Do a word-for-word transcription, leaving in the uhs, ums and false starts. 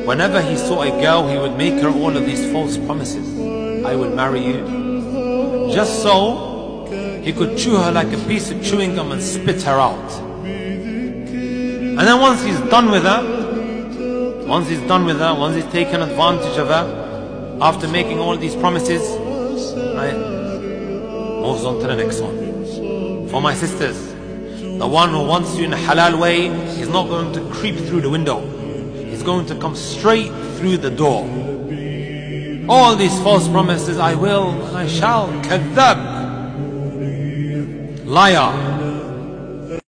Whenever he saw a girl, he would make her all of these false promises. I will marry you. Just so he could chew her like a piece of chewing gum and spit her out. And then once he's done with her, once he's done with her, once he's taken advantage of her, after making all these promises, right, moves on to the next one. For my sisters, the one who wants you in a halal way, he's not going to creep through the window. He's going to come straight through the door. All these false promises, I will, I shall, kadhab, liar.